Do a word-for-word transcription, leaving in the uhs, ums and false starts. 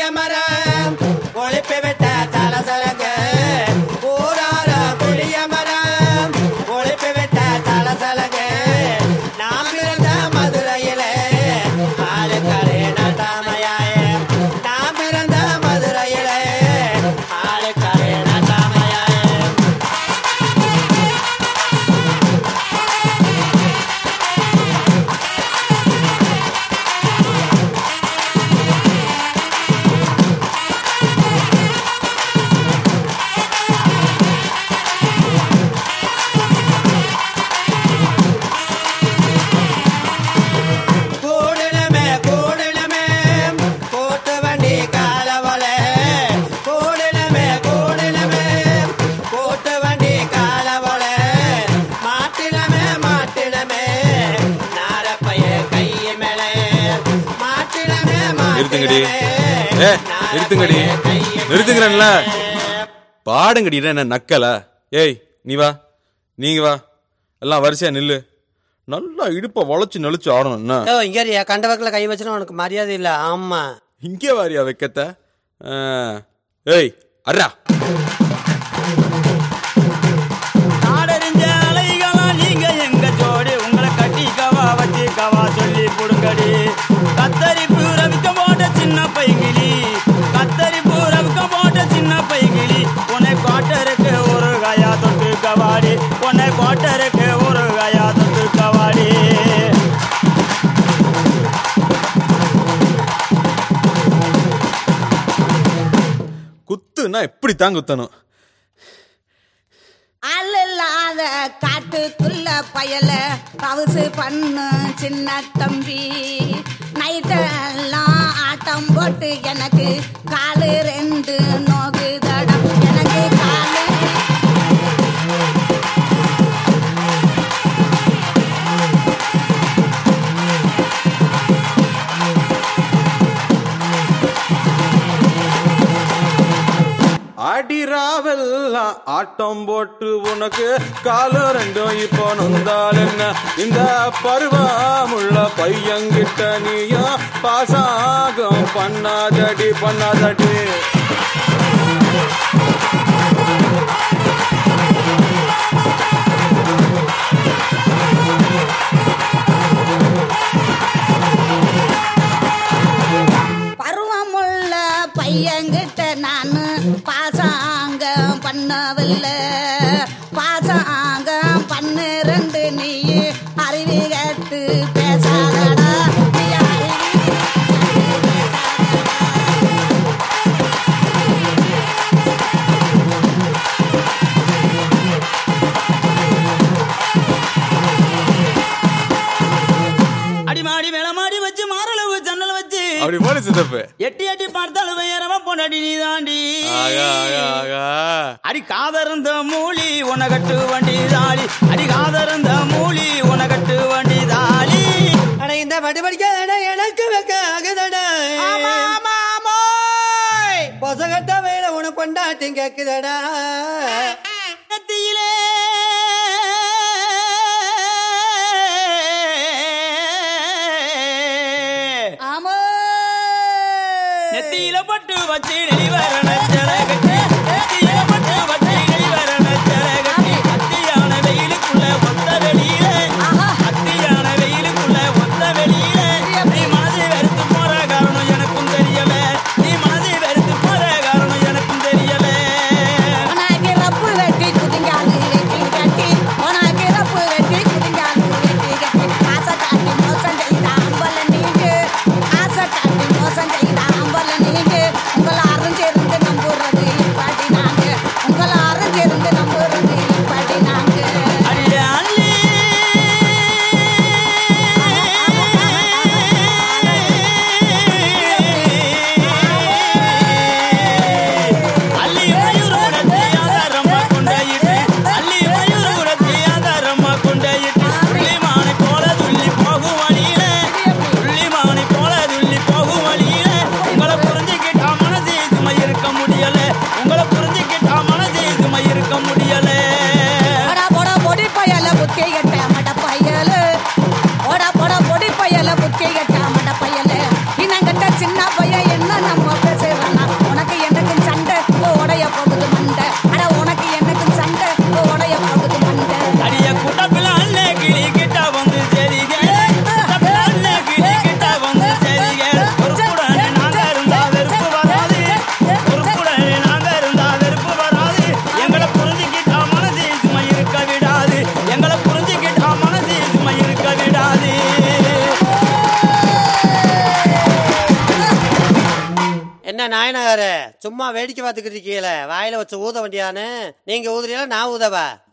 மரம் ஒழிப்பு விட்ட தலசலங்க ஊரார புளிய மரம் ஒழிப்பு விட்ட தலசலங்க நாம் இருந்த மதுரையிலே ஆளுக்கரை நட்டாமையாய நாம் இருந்த மதுரையிலே ஆளுக்கரை நட்டாமையாய நிறுத்துங்கடி நிறுத்துங்கிறன்ல பாடுங்கடி என்ன நக்கல. ஏய் நீ வா நீங்க வா எல்லாம் வரிசையா நில்லு. நல்லா இடுப்ப வளைச்சு நெளிச்சு ஆடணும். என்ன இங்க கண்ட வக்கல கை வச்சுனா உனக்கு மரியாதை இல்ல. ஆமா இங்கே வாரியா வைக்கத்த. ஏய் அர்ரா நீங்க எங்க ஜோடி உங்களை கட்டி கவா வச்சு கவா சொல்லி புடுங்கடி. கத்தரி பூரவிக்க போட்ட சின்ன பைங்கிலி கத்தரி பூரவிக்க போட்ட சின்ன பைங்கிலி உன்னை கோட்டருக்கு ஒரு காயா தொட்டு கவாடி உன்னை கோட்டருக்கு ஒரு காயா தொட்டு கவாடி. குத்துனா எப்படித்தான் குத்தணும். அல்லாத காட்டுக்குள்ள பயல பவுசு பண்ணு சின்ன தம்பி. நைட்டெல்லாம் ஆட்டம் போட்டு எனக்கு காலு ரெண்டு நோகு தடம் எனக்கு காலு. அடிராவெல்லாம் ஆட்டம் போட்டு உனக்கு காலம் ரெண்டும் இப்போ நொந்தால் என்ன. இந்த பருவமுள்ள பையங்கிட்ட நீயும் பாசாகம் பண்ணாதடி பண்ணாதடி. பருவமுள்ள பையங்கிட்ட நானு பாசாங்க பண்ணவில்லை. பாசாங்க பண்ணு ரெண்டு நீ அறிவி கேட்டு பேசாதடா. அடிமாடி மேலமாடி வச்சு மாரளவு ஜன்னல் வச்சு அப்படி போல சித்தப்பு எட்டி எட்டி பார்த்தாலும் வேறவ பொண்டாடி நீ தாண்டி. அடி காதருந்த மூலி உனகட்டு வண்டி தாளி அடி காதருந்த மூலி உனகட்டு வண்டி தாளி. ஆனா இந்த பட்டு படிக்க எனக்கு வைக்க ஆகுதடா. பொசகட்ட வேலை உனக்கு கொண்டாட்டி கேக்குதடா. நெத்தியிலே நெத்தியில பட்டு வச்சு நெளிவரண ஜலகட்டி நெத்தியில பட்டு வச்சு நெளிவரண ஜலகட்டி. அத்தியான வெயிலுக்குள்ள ஒத்த வெளியில அத்தியான வெயிலுக்குள்ள ஒத்த வெளியில நீ மனதை வெறுத்து போற காரணம் எனக்கும் தெரியல. நீ மனதை வெறுத்து போற காரணம் எனக்கும் தெரியல. உனக்கு ரப்பு வெட்டி குதிங்காலு வெட்டி கட்டி உனக்கு ரப்பு வெட்டி குதிங்காலு வெட்டி கட்டி. ஆசை காட்டி மோசம் செய்த அம்பல நீங்க ஆசை காட்டி மோசம் செய்த அம்பல நீங்க உங்களை அரைஞ்சிருந்து நம்புறது என்ன நாயனகாரு சும்மா வேடிக்கை பார்த்துக்கிட்டு இருக்கீங்களே, வாயில வச்சு ஊத வேண்டியான்னு. நீங்க ஊதுறீங்களா நான் ஊதவா?